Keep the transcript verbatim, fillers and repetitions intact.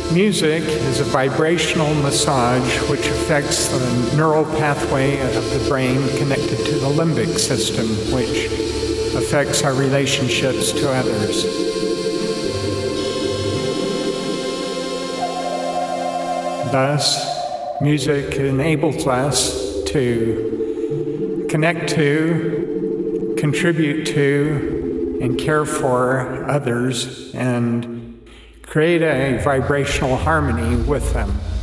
Music is a vibrational massage which affects the neural pathway of the brain connected to the limbic system, which affects our relationships to others. Thus, music enables us to connect to, contribute to, and care for others and create a vibrational harmony with them.